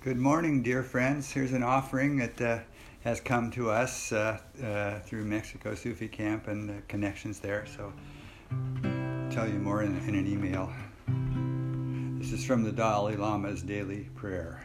Good morning, dear friends. Here's an offering that has come to us through Mexico Sufi Camp and the connections there. So I'll tell you more in an email. This is from the Dalai Lama's daily prayer.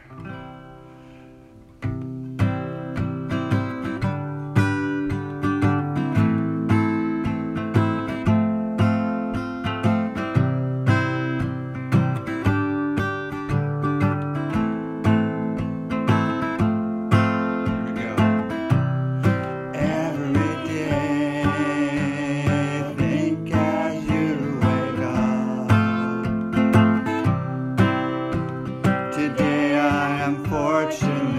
Fortunate